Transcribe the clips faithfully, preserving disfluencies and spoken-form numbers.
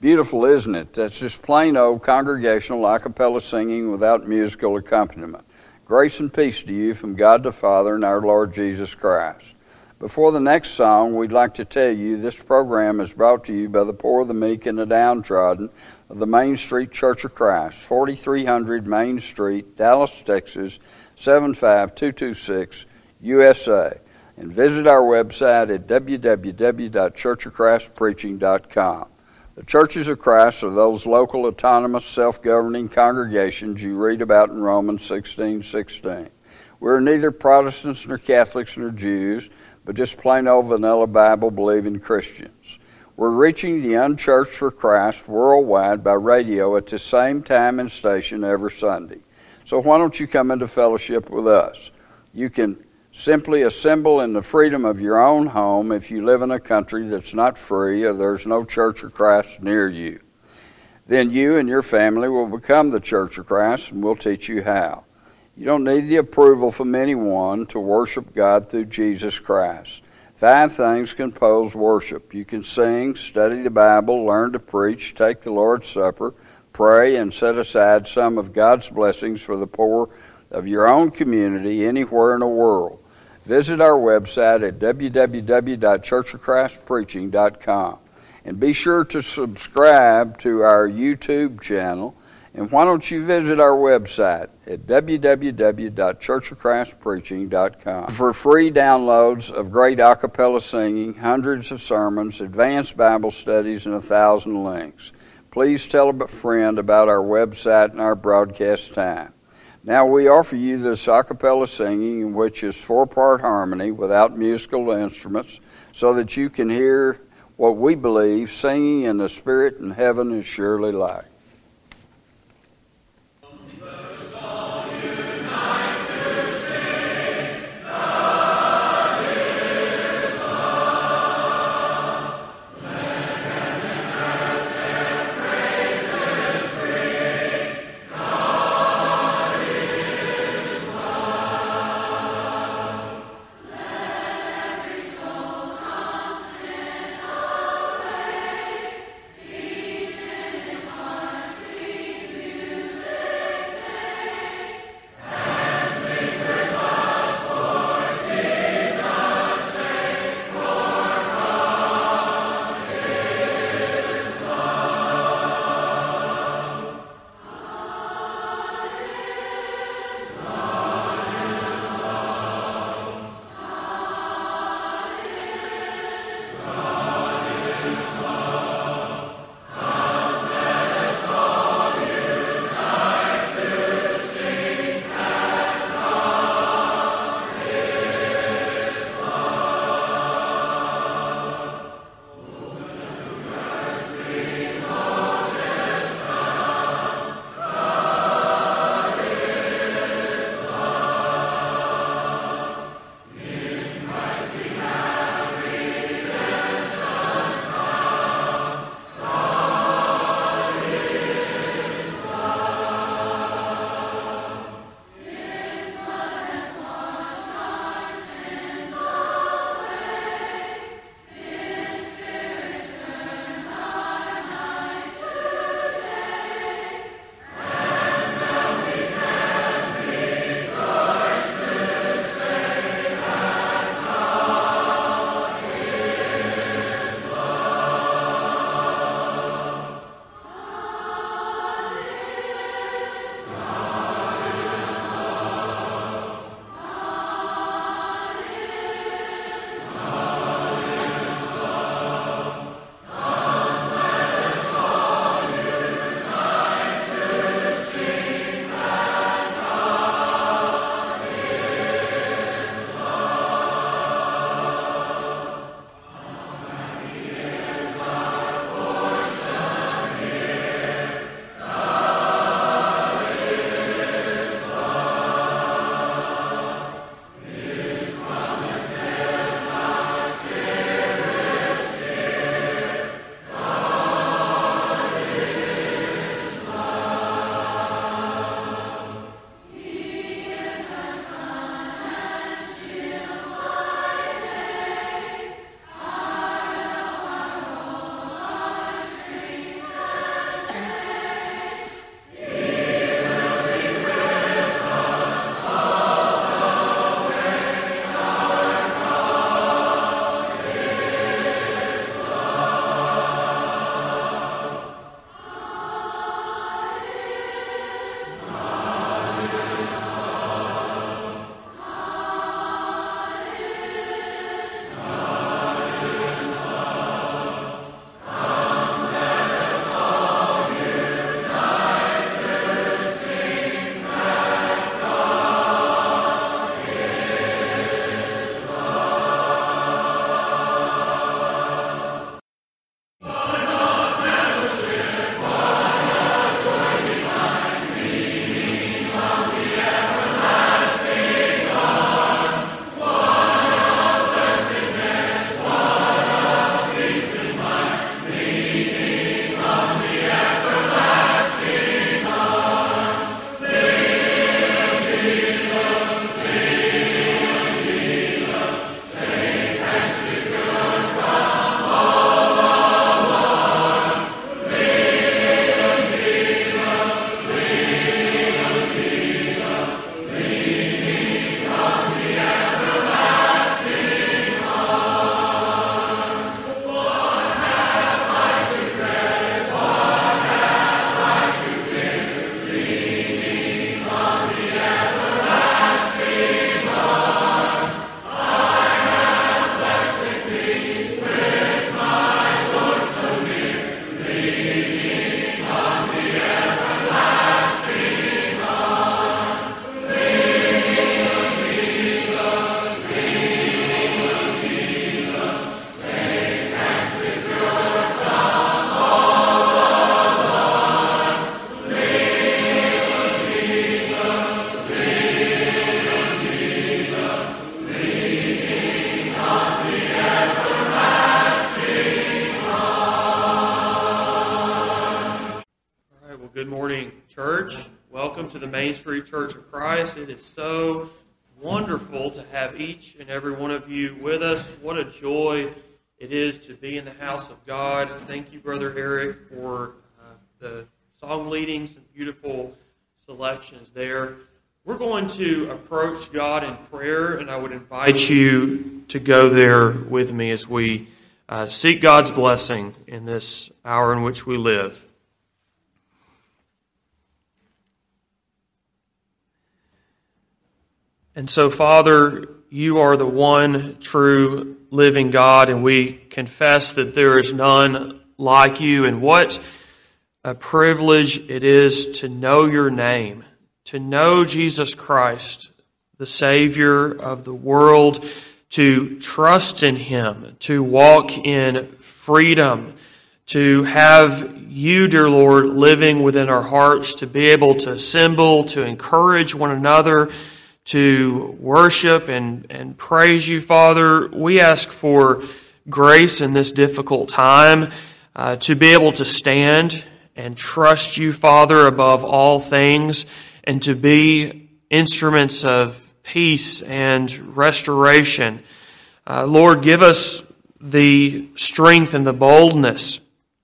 Beautiful, isn't it? That's just plain old congregational a cappella singing without musical accompaniment. Grace and peace to you from God the Father and our Lord Jesus Christ. Before the next song, we'd like to tell you this program is brought to you by the poor, the meek, and the downtrodden of the Main Street Church of Christ, forty-three hundred Main Street, Dallas, Texas, seven five two two six, U S A. And visit our website at w w w dot church of christ preaching dot com. The Churches of Christ are those local, autonomous, self-governing congregations you read about in Romans sixteen sixteen. We're neither Protestants nor Catholics nor Jews, but just plain old vanilla Bible-believing Christians. We're reaching the unchurched for Christ worldwide by radio at the same time and station every Sunday. So why don't you come into fellowship with us? You can simply assemble in the freedom of your own home if you live in a country that's not free or there's no Church of Christ near you. Then you and your family will become the Church of Christ, and we'll teach you how. You don't need the approval from anyone to worship God through Jesus Christ. Five things compose worship. You can sing, study the Bible, learn to preach, take the Lord's Supper, pray, and set aside some of God's blessings for the poor of your own community anywhere in the world. Visit our website at w w w dot church of christ preaching dot com. And be sure to subscribe to our YouTube channel. And why don't you visit our website at w w w dot church of christ preaching dot com for free downloads of great a cappella singing, hundreds of sermons, advanced Bible studies, and a thousand links. Please tell a friend about our website and our broadcast time. Now we offer you this a cappella singing, which is four-part harmony without musical instruments, so that you can hear what we believe singing in the Spirit in heaven is surely like. Each in his heart. Good morning, church. Welcome to the Main Street Church of Christ. It is so wonderful to have each and every one of you with us. What a joy it is to be in the house of God. Thank you, Brother Eric, for uh, the song leading, some beautiful selections there. We're going to approach God in prayer, and I would invite you to go there with me as we uh, seek God's blessing in this hour in which we live. And so, Father, you are the one true living God, and we confess that there is none like you. And what a privilege it is to know your name, to know Jesus Christ, the Savior of the world, to trust in Him, to walk in freedom, to have you, dear Lord, living within our hearts, to be able to assemble, to encourage one another, to worship and, and praise you, Father. We ask for grace in this difficult time, uh, to be able to stand and trust you, Father, above all things, and to be instruments of peace and restoration. Uh, Lord, give us the strength and the boldness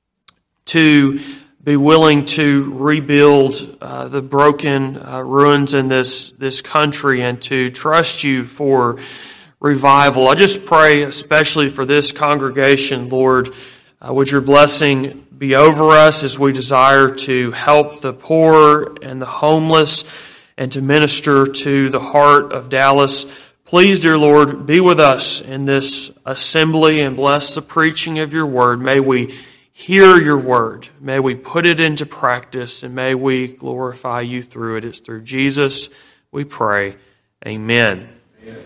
to be willing to rebuild uh, the broken uh, ruins in this, this country and to trust you for revival. I just pray especially for this congregation, Lord, uh, would your blessing be over us as we desire to help the poor and the homeless and to minister to the heart of Dallas. Please, dear Lord, be with us in this assembly and bless the preaching of your word. May we hear your word. May we put it into practice, and may we glorify you through it. It's through Jesus we pray. Amen. Amen.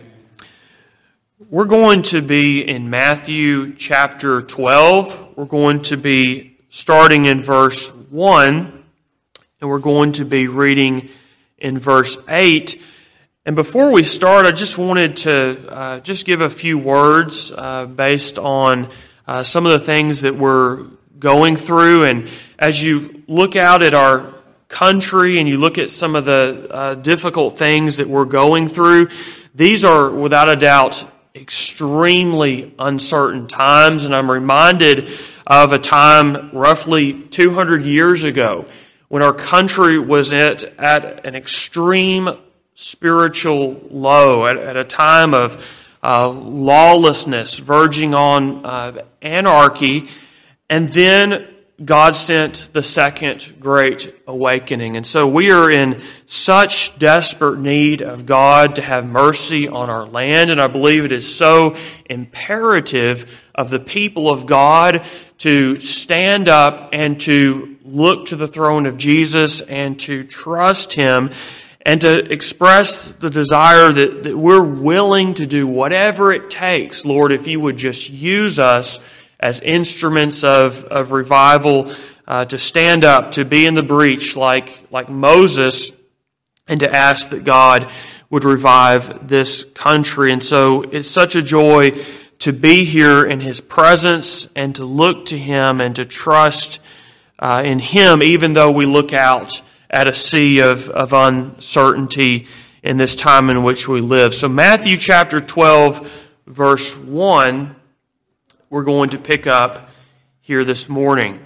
We're going to be in Matthew chapter twelve. We're going to be starting in verse one, and we're going to be reading in verse eight. And before we start, I just wanted to uh, just give a few words uh, based on uh, some of the things that we're going through. And as you look out at our country and you look at some of the uh, difficult things that we're going through, these are without a doubt extremely uncertain times. And I'm reminded of a time roughly two hundred years ago when our country was at, at an extreme spiritual low, at, at a time of uh, lawlessness verging on uh, anarchy. And then God sent the second great awakening. And so we are in such desperate need of God to have mercy on our land. And I believe it is so imperative of the people of God to stand up and to look to the throne of Jesus and to trust Him and to express the desire that, that we're willing to do whatever it takes, Lord, if you would just use us as instruments of, of revival, uh, to stand up, to be in the breach like, like Moses, and to ask that God would revive this country. And so it's such a joy to be here in His presence and to look to Him and to trust uh, in Him, even though we look out at a sea of, of uncertainty in this time in which we live. So Matthew chapter twelve, verse one, we're going to pick up here this morning.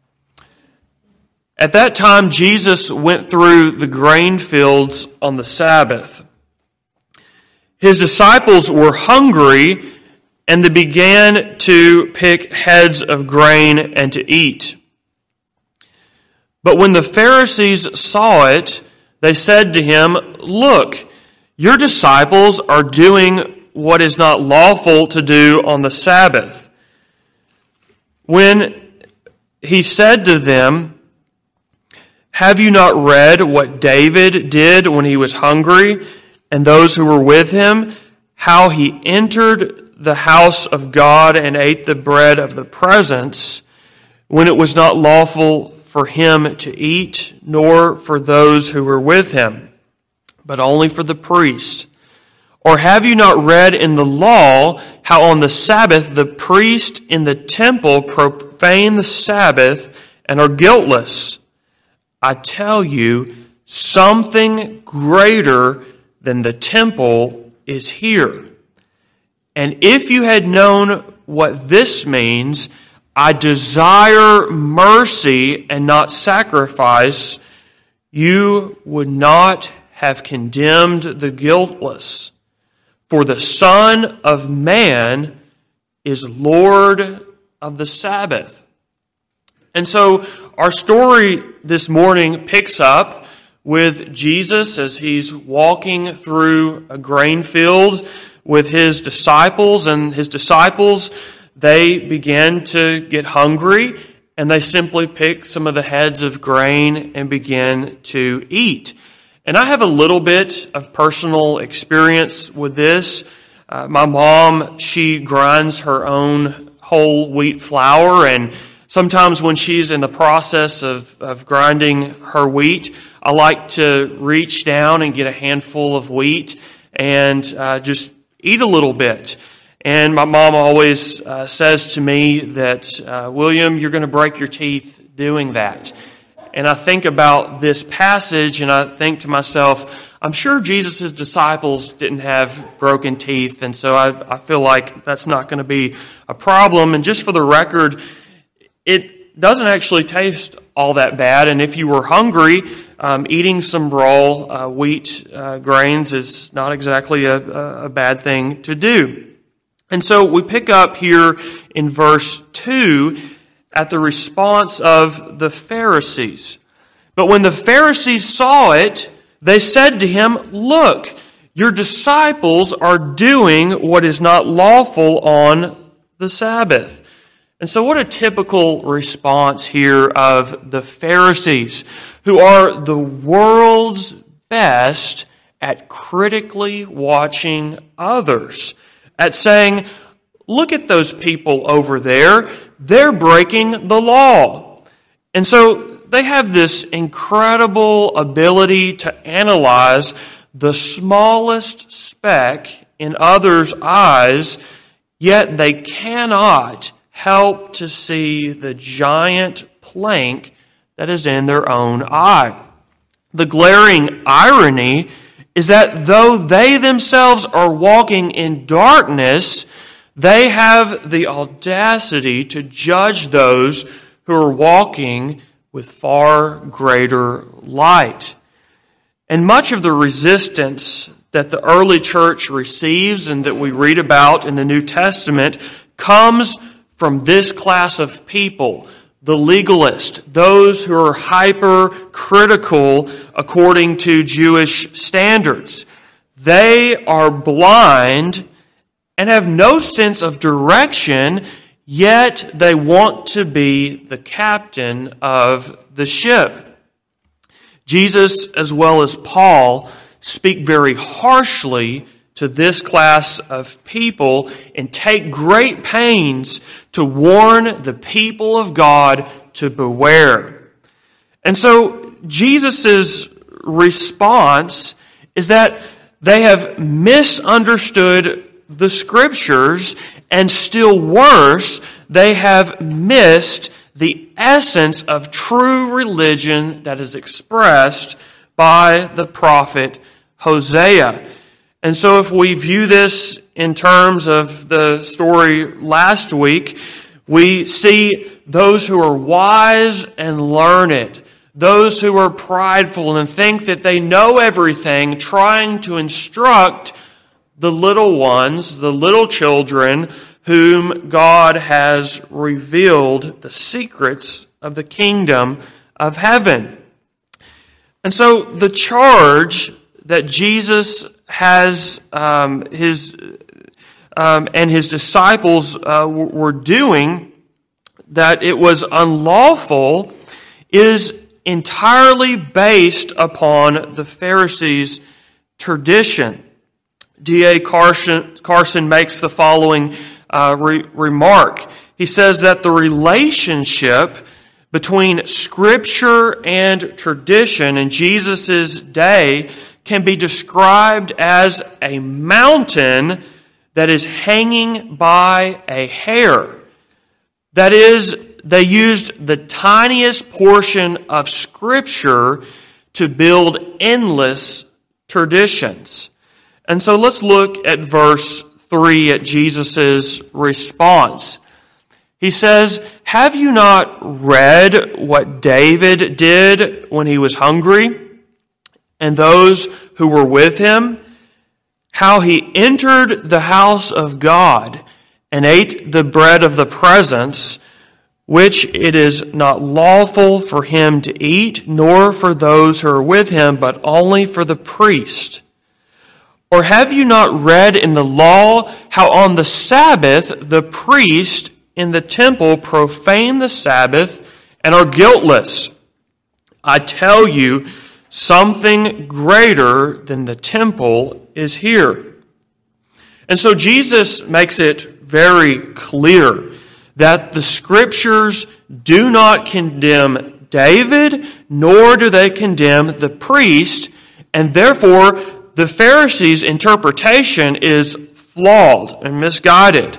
At that time, Jesus went through the grain fields on the Sabbath. His disciples were hungry, and they began to pick heads of grain and to eat. But when the Pharisees saw it, they said to him, "Look, your disciples are doing what is not lawful to do on the Sabbath." When he said to them, "Have you not read what David did when he was hungry, and those who were with him, how he entered the house of God and ate the bread of the presence, when it was not lawful for him to eat, nor for those who were with him, but only for the priests? Or have you not read in the law how on the Sabbath the priest in the temple profane the Sabbath and are guiltless? I tell you, something greater than the temple is here. And if you had known what this means, I desire mercy and not sacrifice, you would not have condemned the guiltless. For the Son of Man is Lord of the Sabbath. And so our story this morning picks up with Jesus as he's walking through a grain field with his disciples, and his disciples, they begin to get hungry, and they simply pick some of the heads of grain and begin to eat. And I have a little bit of personal experience with this. Uh, my mom, she grinds her own whole wheat flour, and sometimes when she's in the process of, of grinding her wheat, I like to reach down and get a handful of wheat and uh, just eat a little bit. And my mom always uh, says to me that, uh, William, you're going to break your teeth doing that. And I think about this passage and I think to myself, I'm sure Jesus' disciples didn't have broken teeth, and so I, I feel like that's not going to be a problem. And just for the record, it doesn't actually taste all that bad, and if you were hungry, um, eating some raw uh, wheat uh, grains is not exactly a, a bad thing to do. And so we pick up here in verse two at the response of the Pharisees. But when the Pharisees saw it, they said to him, "Look, your disciples are doing what is not lawful on the Sabbath." And so what a typical response here of the Pharisees, who are the world's best at critically watching others, at saying, "Look at those people over there. They're breaking the law." And so they have this incredible ability to analyze the smallest speck in others' eyes, yet they cannot help to see the giant plank that is in their own eye. The glaring irony is that though they themselves are walking in darkness, they have the audacity to judge those who are walking with far greater light. And much of the resistance that the early church receives and that we read about in the New Testament comes from this class of people, the legalist, those who are hypercritical according to Jewish standards. They are blind and have no sense of direction, yet they want to be the captain of the ship. Jesus, as well as Paul, speak very harshly to this class of people and take great pains to warn the people of God to beware. And so Jesus' response is that they have misunderstood the Scriptures, and still worse, they have missed the essence of true religion that is expressed by the prophet Hosea. And so if we view this in terms of the story last week, we see those who are wise and learned, those who are prideful and think that they know everything, trying to instruct the little ones, the little children, whom God has revealed the secrets of the kingdom of heaven. And so the charge that Jesus has um, his um, and his disciples uh, were doing, that it was unlawful, is entirely based upon the Pharisees' tradition. D A Carson, Carson makes the following uh, re- remark. He says that the relationship between Scripture and tradition in Jesus' day can be described as a mountain that is hanging by a hair. That is, they used the tiniest portion of Scripture to build endless traditions. And so let's look at verse three, at Jesus' response. He says, "Have you not read what David did when he was hungry, and those who were with him? How he entered the house of God and ate the bread of the presence, which it is not lawful for him to eat, nor for those who are with him, but only for the priest? Or have you not read in the law how on the Sabbath the priest in the temple profane the Sabbath and are guiltless? I tell you, something greater than the temple is here." And so Jesus makes it very clear that the Scriptures do not condemn David, nor do they condemn the priest, and therefore the Pharisees' interpretation is flawed and misguided.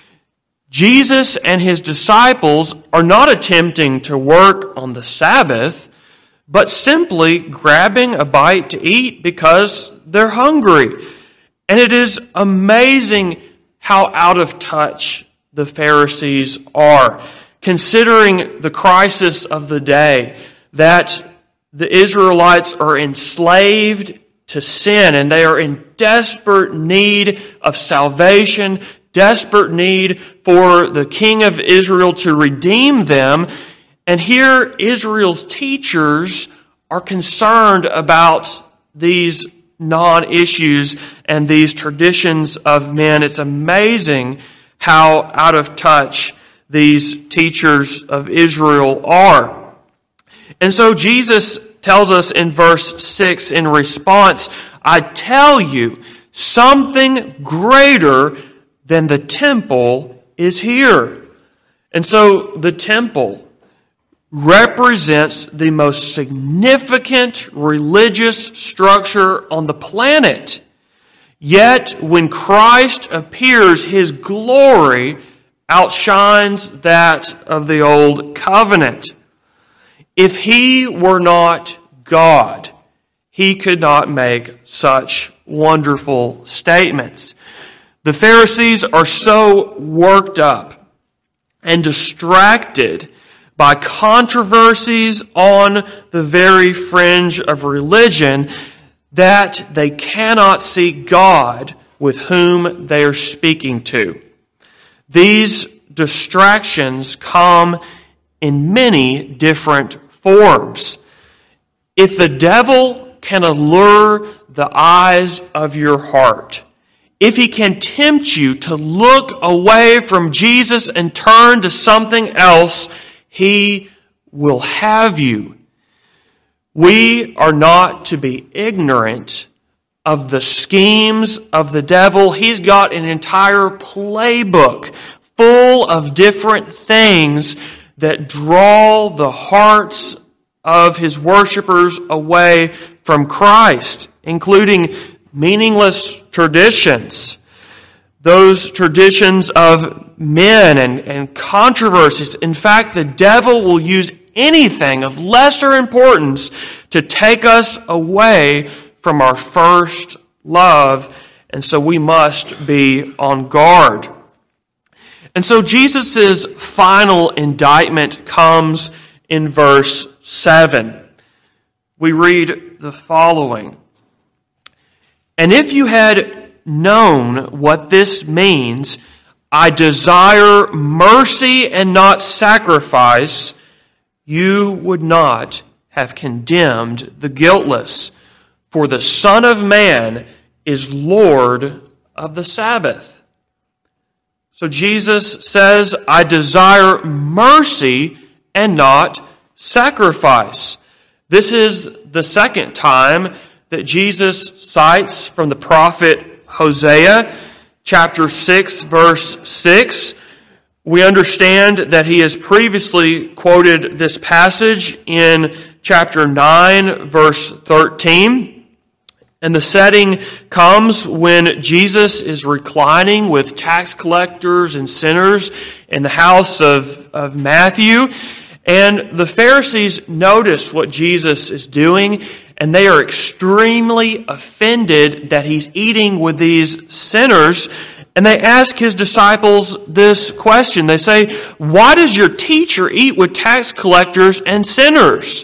Jesus and his disciples are not attempting to work on the Sabbath, but simply grabbing a bite to eat because they're hungry. And it is amazing how out of touch the Pharisees are, considering the crisis of the day, that the Israelites are enslaved to sin, and they are in desperate need of salvation, desperate need for the King of Israel to redeem them. And here Israel's teachers are concerned about these non-issues and these traditions of men. It's amazing how out of touch these teachers of Israel are. And so Jesus tells us in verse six in response, "I tell you, something greater than the temple is here." And so the temple represents the most significant religious structure on the planet. Yet when Christ appears, his glory outshines that of the old covenant. If he were not God, he could not make such wonderful statements. The Pharisees are so worked up and distracted by controversies on the very fringe of religion that they cannot see God with whom they are speaking to. These distractions come in many different forms. If the devil can allure the eyes of your heart, if he can tempt you to look away from Jesus and turn to something else, he will have you. We are not to be ignorant of the schemes of the devil. He's got an entire playbook full of different things that draw the hearts of his worshipers away from Christ, including meaningless traditions, those traditions of men and, and controversies. In fact, the devil will use anything of lesser importance to take us away from our first love, and so we must be on guard. And so Jesus' final indictment comes in verse seven. We read the following: "And if you had known what this means, I desire mercy and not sacrifice, you would not have condemned the guiltless. For the Son of Man is Lord of the Sabbath." So Jesus says, I desire mercy and not sacrifice. This is the second time that Jesus cites from the prophet Hosea, chapter six, verse six. We understand that he has previously quoted this passage in chapter nine, verse thirteen. And the setting comes when Jesus is reclining with tax collectors and sinners in the house of of Matthew. And the Pharisees notice what Jesus is doing, and they are extremely offended that he's eating with these sinners. And they ask his disciples this question. They say, "Why does your teacher eat with tax collectors and sinners?"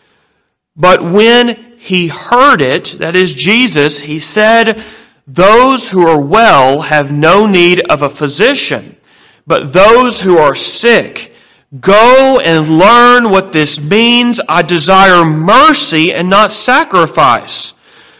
But when he heard it, that is Jesus, he said, "Those who are well have no need of a physician, but those who are sick. Go and learn what this means. I desire mercy and not sacrifice.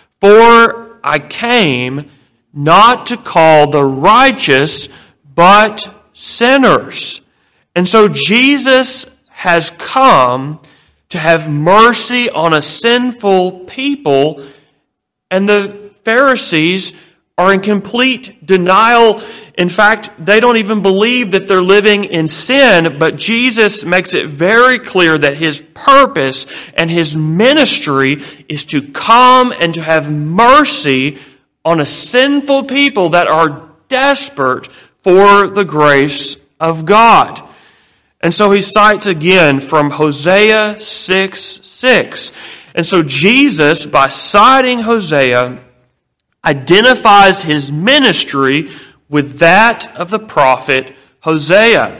For I came not to call the righteous, but sinners." And so Jesus has come to have mercy on a sinful people, and the Pharisees are in complete denial. In fact, they don't even believe that they're living in sin, but Jesus makes it very clear that his purpose and his ministry is to come and to have mercy on a sinful people that are desperate for the grace of God. And so he cites again from Hosea six six. And so Jesus, by citing Hosea, identifies his ministry with that of the prophet Hosea.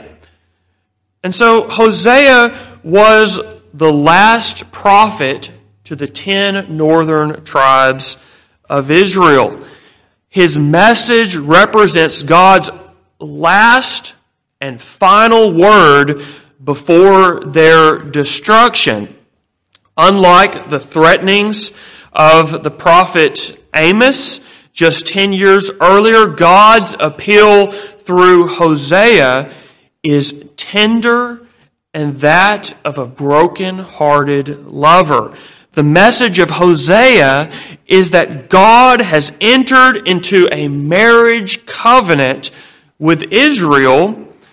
And so Hosea was the last prophet to the ten northern tribes of Israel. His message represents God's last and final word before their destruction. Unlike the threatenings of the prophet Amos, just ten years earlier, God's appeal through Hosea is tender and that of a broken-hearted lover. The message of Hosea is that God has entered into a marriage covenant with Israel.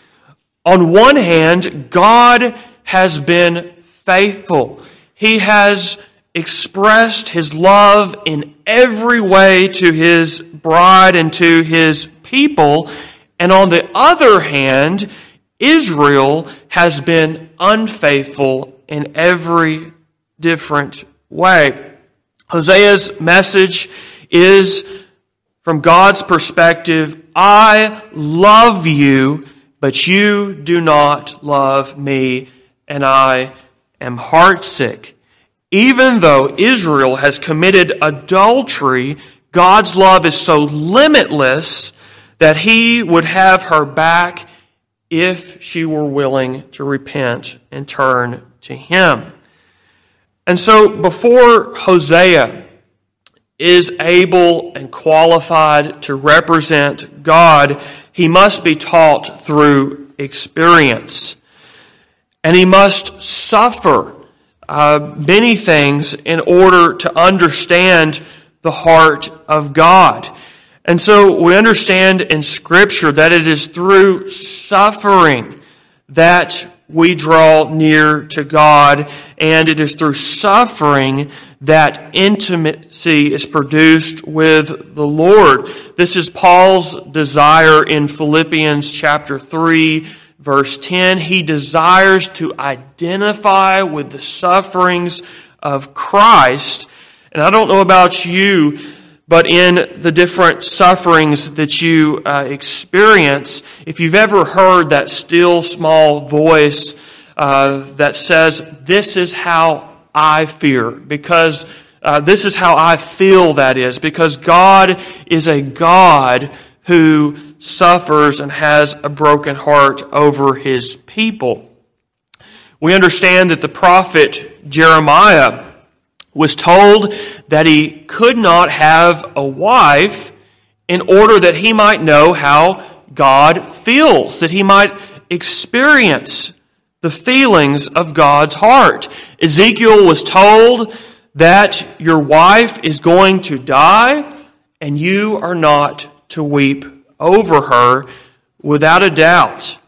On one hand, God has been faithful. He has expressed his love in every way to his bride and to his people. And on the other hand, Israel has been unfaithful in every different way. Hosea's message is, from God's perspective, I love you, but you do not love me, and I am heartsick. Even though Israel has committed adultery, God's love is so limitless that he would have her back if she were willing to repent and turn to him. And so before Hosea is able and qualified to represent God, he must be taught through experience. And he must suffer uh, many things in order to understand the heart of God. And so we understand in Scripture that it is through suffering that we draw near to God, and it is through suffering that intimacy is produced with the Lord. This is Paul's desire in Philippians chapter three, verse ten. He desires to identify with the sufferings of Christ. And I don't know about you, but in the different sufferings that you uh, experience, if you've ever heard that still small voice uh, that says, this is how I fear, because uh, this is how I feel, that is, because God is a God who suffers and has a broken heart over his people. We understand that the prophet Jeremiah was told that he could not have a wife in order that he might know how God feels, that he might experience the feelings of God's heart. Ezekiel was told that your wife is going to die and you are not to weep over her. Without a doubt,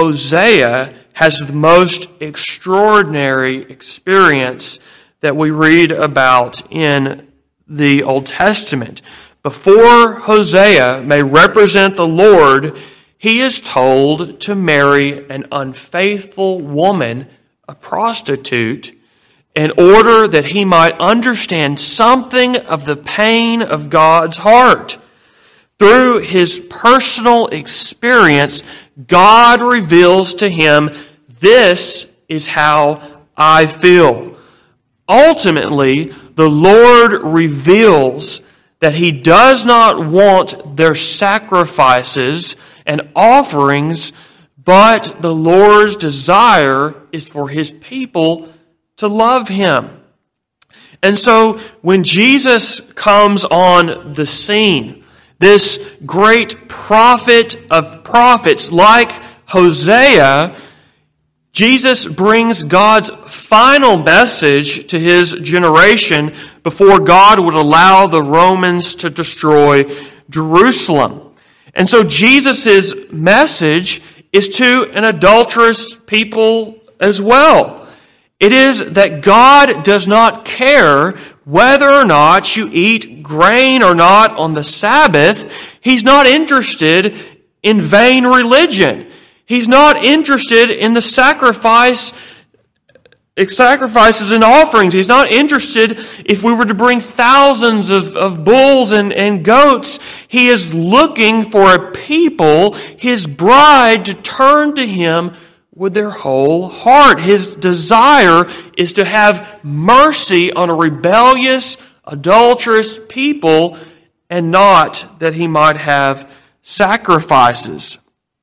Hosea has the most extraordinary experience that we read about in the Old Testament. Before Hosea may represent the Lord, he is told to marry an unfaithful woman, a prostitute, in order that he might understand something of the pain of God's heart. Through his personal experience, God reveals to him, "This is how I feel." Ultimately, the Lord reveals that he does not want their sacrifices and offerings, but the Lord's desire is for his people to love him. And so when Jesus comes on the scene, this great prophet of prophets like Hosea, Jesus brings God's final message to his generation before God would allow the Romans to destroy Jerusalem. And so Jesus' message is to an adulterous people as well. It is that God does not care whether or not you eat grain or not on the Sabbath. He's not interested in vain religion. He's not interested in the sacrifice, sacrifices and offerings. He's not interested if we were to bring thousands of, of bulls and, and goats. He is looking for a people, his bride, to turn to him with their whole heart. His desire is to have mercy on a rebellious, adulterous people, and not that he might have sacrifices.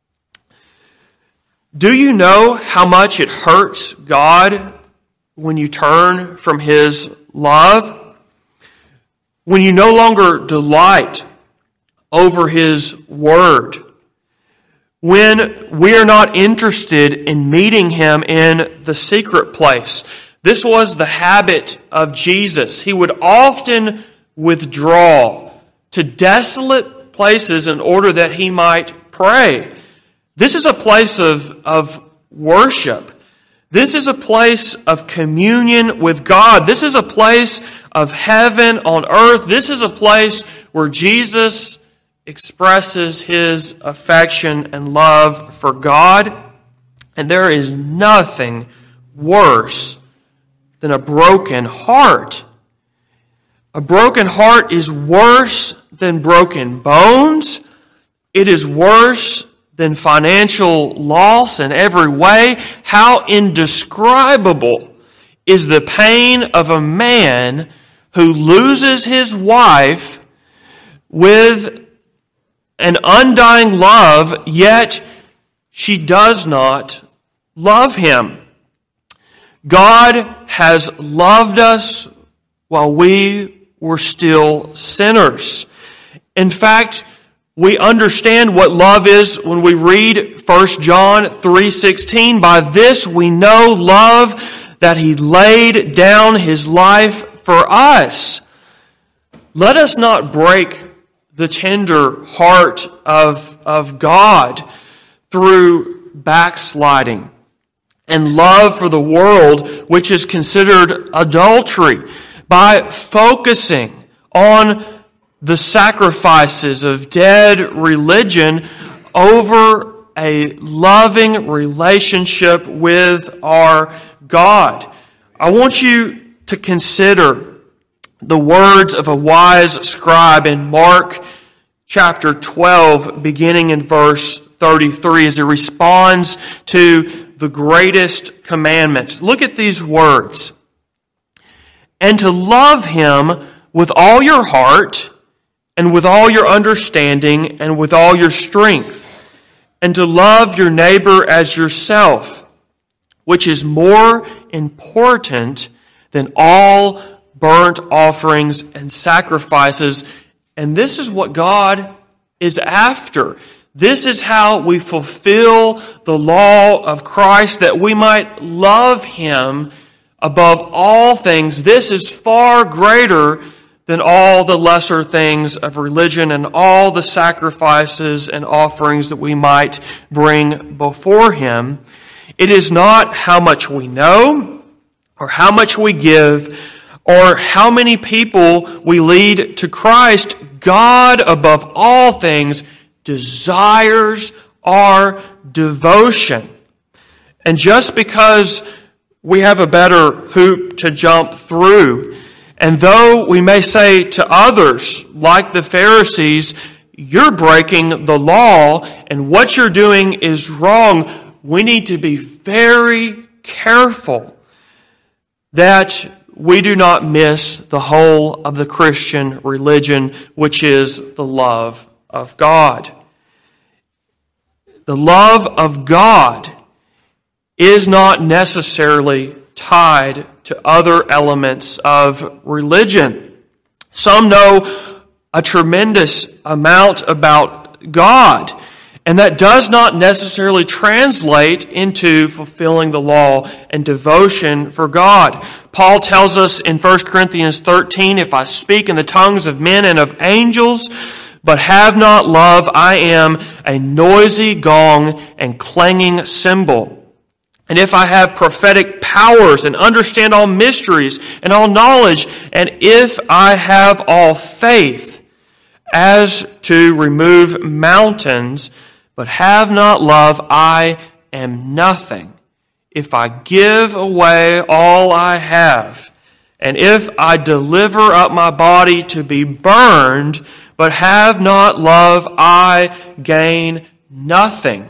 Do you know how much it hurts God when you turn from his love? When you no longer delight over his word? When we are not interested in meeting him in the secret place? This was the habit of Jesus. He would often withdraw to desolate places in order that he might pray. This is a place of, of worship. This is a place of communion with God. This is a place of heaven on earth. This is a place where Jesus expresses his affection and love for God. And there is nothing worse than a broken heart. A broken heart is worse than broken bones. It is worse than financial loss in every way. How indescribable is the pain of a man who loses his wife with an undying love, yet she does not love him. God has loved us while we were still sinners. In fact, we understand what love is when we read First John three sixteen. By this we know love, that he laid down his life for us. Let us not break the tender heart of, of God through backsliding and love for the world, which is considered adultery, by focusing on the sacrifices of dead religion over a loving relationship with our God. I want you to consider the words of a wise scribe in Mark chapter twelve, beginning in verse thirty-three, as he responds to the greatest commandment. Look at these words. And to love him with all your heart, and with all your understanding, and with all your strength, and to love your neighbor as yourself, which is more important than all burnt offerings and sacrifices. And this is what God is after. This is how we fulfill the law of Christ, that we might love him above all things. This is far greater than all the lesser things of religion and all the sacrifices and offerings that we might bring before him. It is not how much we know or how much we give or how many people we lead to Christ. God, above all things, desires our devotion. And just because we have a better hoop to jump through, and though we may say to others, like the Pharisees, you're breaking the law and what you're doing is wrong, we need to be very careful that we do not miss the whole of the Christian religion, which is the love of God. The love of God is not necessarily tied to other elements of religion. Some know a tremendous amount about God, and that does not necessarily translate into fulfilling the law and devotion for God. Paul tells us in First Corinthians thirteen, if I speak in the tongues of men and of angels, but have not love, I am a noisy gong and clanging cymbal. And if I have prophetic powers and understand all mysteries and all knowledge, and if I have all faith as to remove mountains, but have not love, I am nothing. If I give away all I have, and if I deliver up my body to be burned, but have not love, I gain nothing.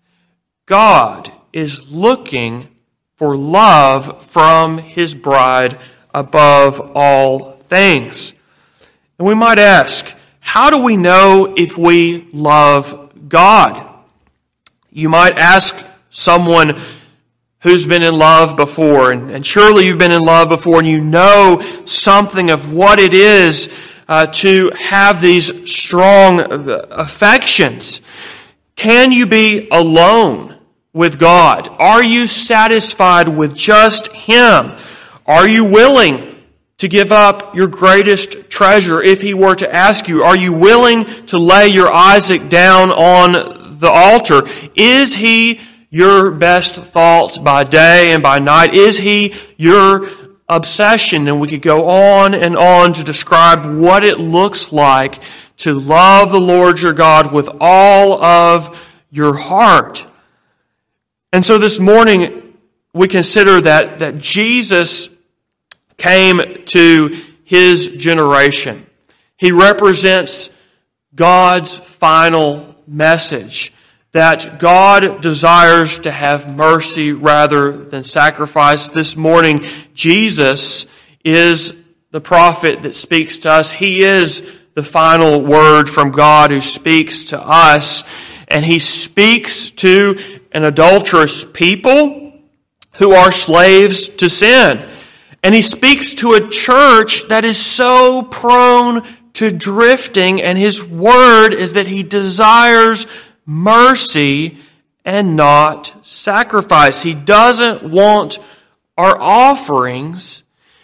God is looking for love from His bride above all things. And we might ask, how do we know if we love God? You might ask someone who's been in love before, and, and surely you've been in love before, and you know something of what it is uh, to have these strong affections. Can you be alone with God? Are you satisfied with just Him? Are you willing to give up your greatest treasure if He were to ask you? Are you willing to lay your Isaac down on the altar? Is He your best thought by day and by night? Is He your obsession? And we could go on and on to describe what it looks like to love the Lord your God with all of your heart. And so this morning we consider that, that Jesus came to His generation. He represents God's final message, that God desires to have mercy rather than sacrifice. This morning, Jesus is the prophet that speaks to us. He is the final word from God who speaks to us. And He speaks to an adulterous people who are slaves to sin. And He speaks to a church that is so prone to drifting. And His word is that He desires mercy and not sacrifice. He doesn't want our offerings.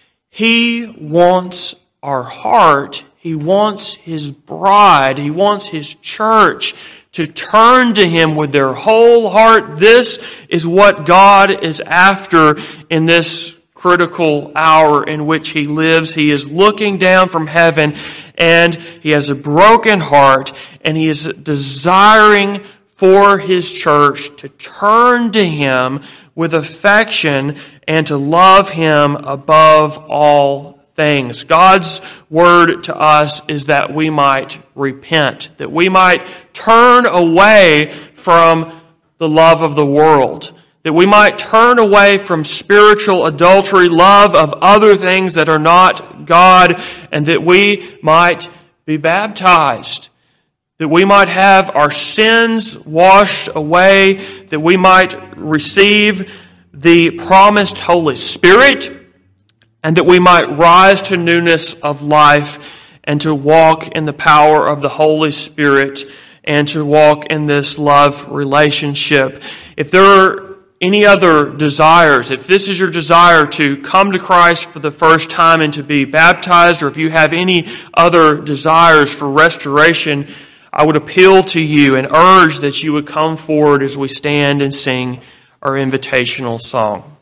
He wants our heart. He wants His bride. He wants His church to turn to Him with their whole heart. This is what God is after in this critical hour in which He lives. He is looking down from heaven, and He has a broken heart, and He is desiring for His church to turn to Him with affection and to love Him above all things. God's word to us is that we might repent, that we might turn away from the love of the world, that we might turn away from spiritual adultery, love of other things that are not God, and that we might be baptized, that we might have our sins washed away, that we might receive the promised Holy Spirit, and that we might rise to newness of life and to walk in the power of the Holy Spirit and to walk in this love relationship. If there are any other desires, if this is your desire to come to Christ for the first time and to be baptized, or if you have any other desires for restoration, I would appeal to you and urge that you would come forward as we stand and sing our invitational song.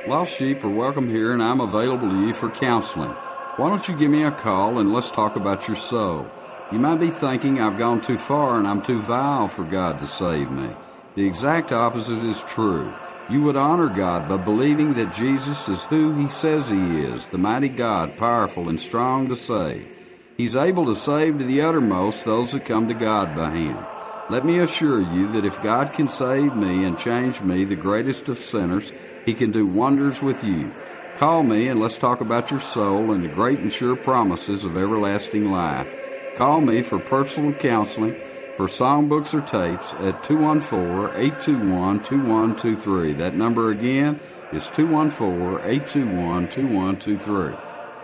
Lost sheep are welcome here, and I'm available to you for counseling. Why don't you give me a call and let's talk about your soul? You might be thinking I've gone too far and I'm too vile for God to save me. The exact opposite is true. You would honor God by believing that Jesus is who He says He is, the mighty God, powerful and strong to save. He's able to save to the uttermost those that come to God by Him. Let me assure you that if God can save me and change me, the greatest of sinners, He can do wonders with you. Call me and let's talk about your soul and the great and sure promises of everlasting life. Call me for personal counseling, for songbooks or tapes at two one four, eight two one, two one two three. That number again is two one four, eight two one, two one two three.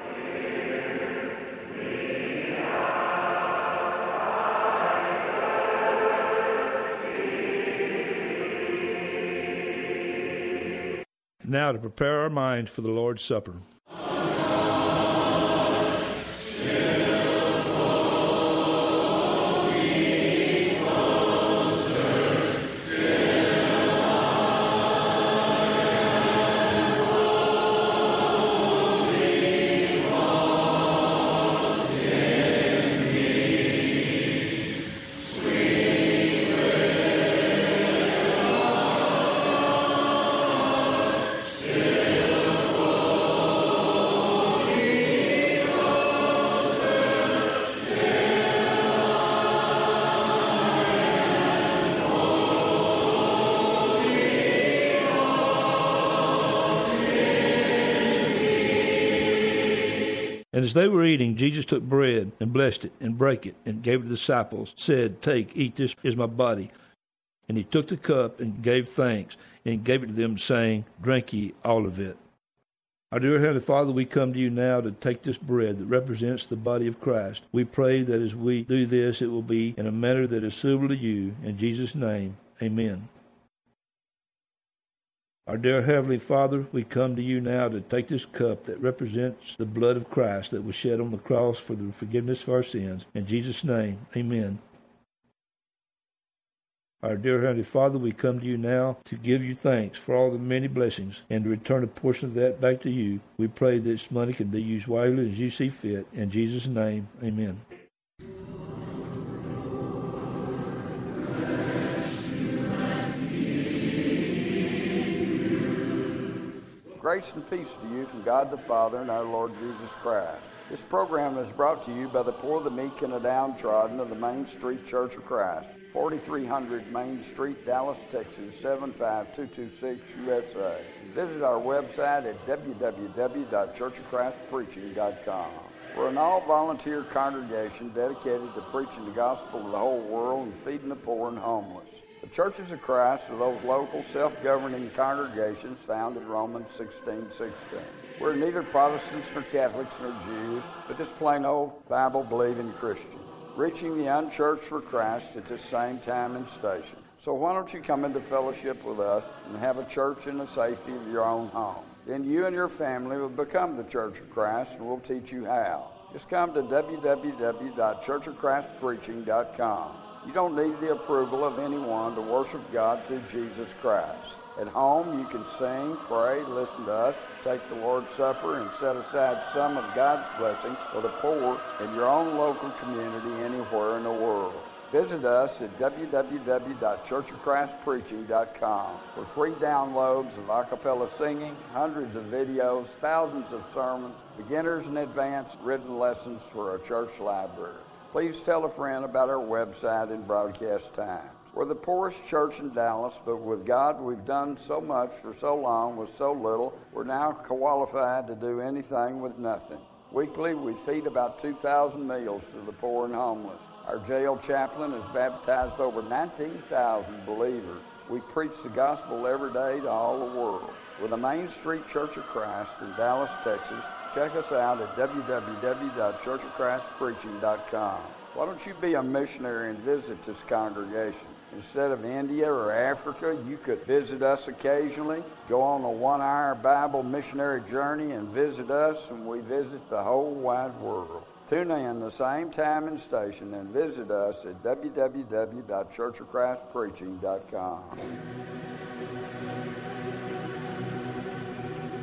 Now to prepare our minds for the Lord's Supper. And as they were eating, Jesus took bread and blessed it and brake it and gave it to the disciples, said, "Take, eat, this is my body." And He took the cup and gave thanks and gave it to them, saying, "Drink ye all of it." Our dear Heavenly Father, we come to you now to take this bread that represents the body of Christ. We pray that as we do this, it will be in a manner that is suitable to you. In Jesus' name, amen. Our dear Heavenly Father, we come to you now to take this cup that represents the blood of Christ that was shed on the cross for the forgiveness of our sins. In Jesus' name, amen. Our dear Heavenly Father, we come to you now to give you thanks for all the many blessings and to return a portion of that back to you. We pray that this money can be used wisely as you see fit. In Jesus' name, amen. Grace and peace to you from God the Father and our Lord Jesus Christ. This program is brought to you by the poor, the meek, and the downtrodden of the Main Street Church of Christ, forty-three hundred Main Street, Dallas, Texas, seven five two two six, U S A. Visit our website at w w w dot church of christ preaching dot com. We're an all-volunteer congregation dedicated to preaching the gospel to the whole world and feeding the poor and homeless. The Churches of Christ are those local self-governing congregations found in Romans sixteen sixteen. We're neither Protestants nor Catholics nor Jews, but just plain old Bible-believing Christians, reaching the unchurched for Christ at this same time and station. So why don't you come into fellowship with us and have a church in the safety of your own home? Then you and your family will become the Church of Christ, and we'll teach you how. Just come to w w w dot church of christ preaching dot com. You don't need the approval of anyone to worship God through Jesus Christ. At home, you can sing, pray, listen to us, take the Lord's Supper, and set aside some of God's blessings for the poor in your own local community anywhere in the world. Visit us at w w w dot church of christ preaching dot com for free downloads of a cappella singing, hundreds of videos, thousands of sermons, beginners and advanced written lessons for our church library. Please tell a friend about our website and broadcast times. We're the poorest church in Dallas, but with God we've done so much for so long with so little, we're now qualified to do anything with nothing. Weekly, we feed about two thousand meals to the poor and homeless. Our jail chaplain has baptized over nineteen thousand believers. We preach the gospel every day to all the world. We're the Main Street Church of Christ in Dallas, Texas. Check us out at w w w dot church of christ preaching dot com. Why don't you be a missionary and visit this congregation? Instead of India or Africa, you could visit us occasionally, go on a one-hour Bible missionary journey and visit us, and we visit the whole wide world. Tune in the same time and station and visit us at w w w dot church of christ preaching dot com.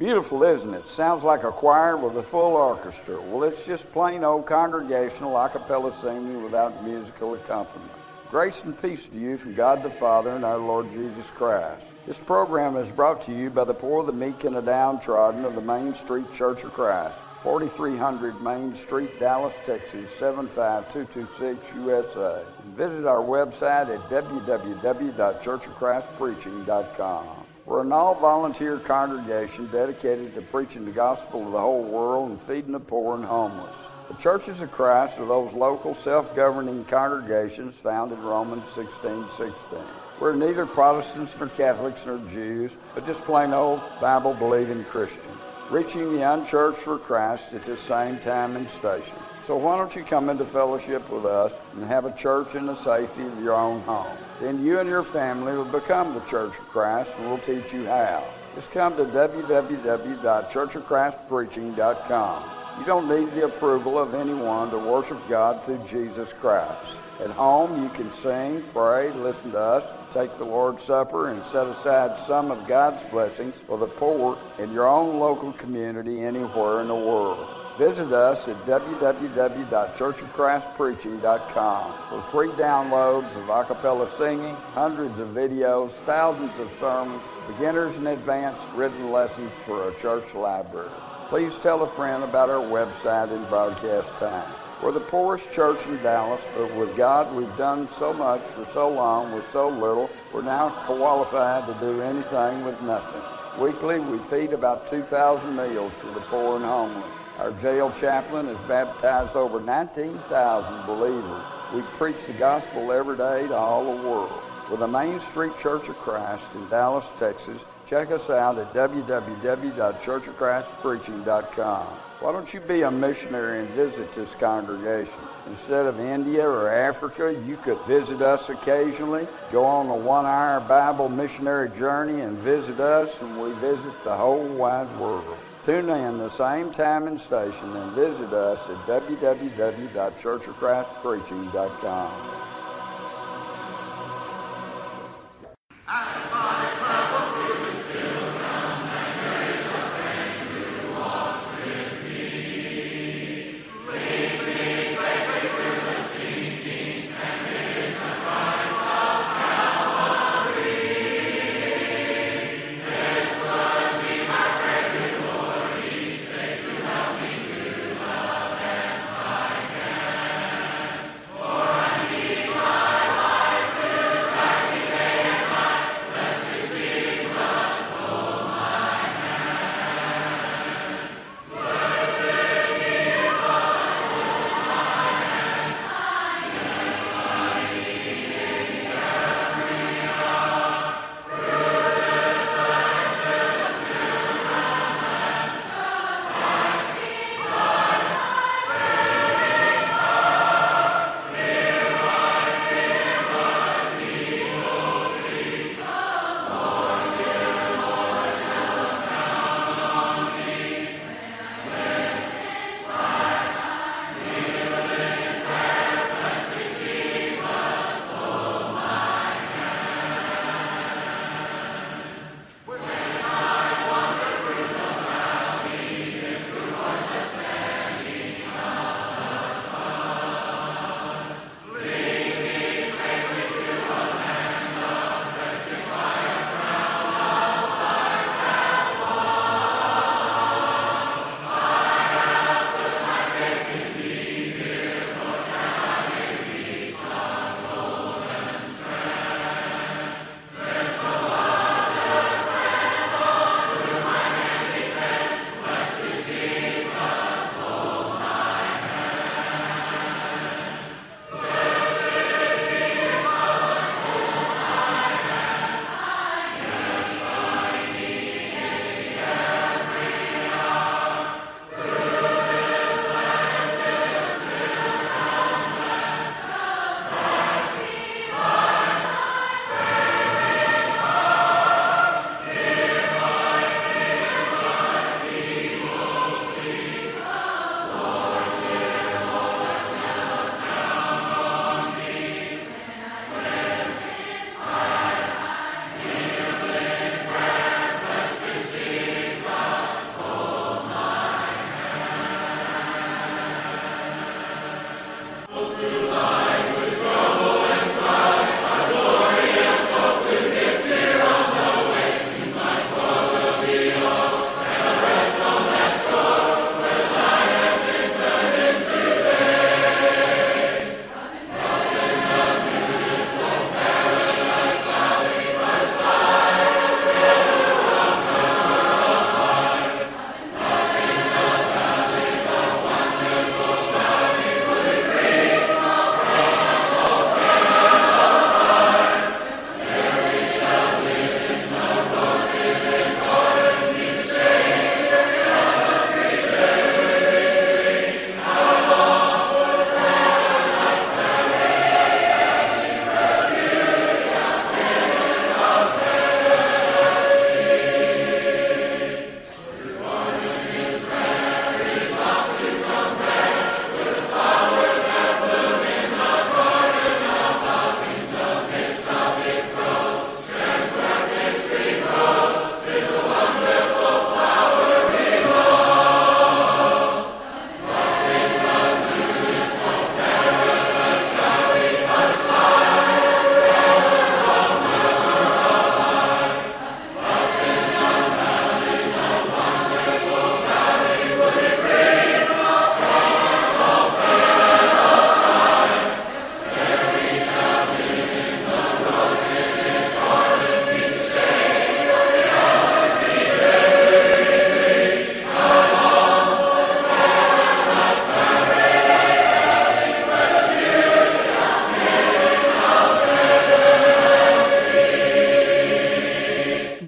Beautiful, isn't it? Sounds like a choir with a full orchestra. Well, it's just plain old congregational a cappella singing without musical accompaniment. Grace and peace to you from God the Father and our Lord Jesus Christ. This program is brought to you by the poor, the meek, and the downtrodden of the Main Street Church of Christ, forty-three hundred Main Street, Dallas, Texas, seven five two two six, U S A. And visit our website at w w w dot church of christ preaching dot com. We're an all-volunteer congregation dedicated to preaching the gospel to the whole world and feeding the poor and homeless. The Churches of Christ are those local self-governing congregations found in Romans sixteen sixteen. We're neither Protestants nor Catholics nor Jews, but just plain old Bible-believing Christians, reaching the unchurched for Christ at the same time and station. So why don't you come into fellowship with us and have a church in the safety of your own home? Then you and your family will become the Church of Christ, and we'll teach you how. Just come to w w w dot church of christ preaching dot com. You don't need the approval of anyone to worship God through Jesus Christ. At home, you can sing, pray, listen to us, take the Lord's Supper, and set aside some of God's blessings for the poor in your own local community anywhere in the world. Visit us at w w w dot church of christ preaching dot com for free downloads of a cappella singing, hundreds of videos, thousands of sermons, beginners and advanced written lessons for a church library. Please tell a friend about our website and broadcast time. We're the poorest church in Dallas, but with God we've done so much for so long with so little, we're now qualified to do anything with nothing. Weekly, we feed about two thousand meals to the poor and homeless. Our jail chaplain has baptized over nineteen thousand believers. We preach the gospel every day to all the world. With the Main Street Church of Christ in Dallas, Texas, check us out at w w w dot church of christ preaching dot com. Why don't you be a missionary and visit this congregation? Instead of India or Africa, you could visit us occasionally, go on a one-hour Bible missionary journey and visit us, and we visit the whole wide world. Tune in the same time and station and visit us at w w w dot church of christ preaching dot com.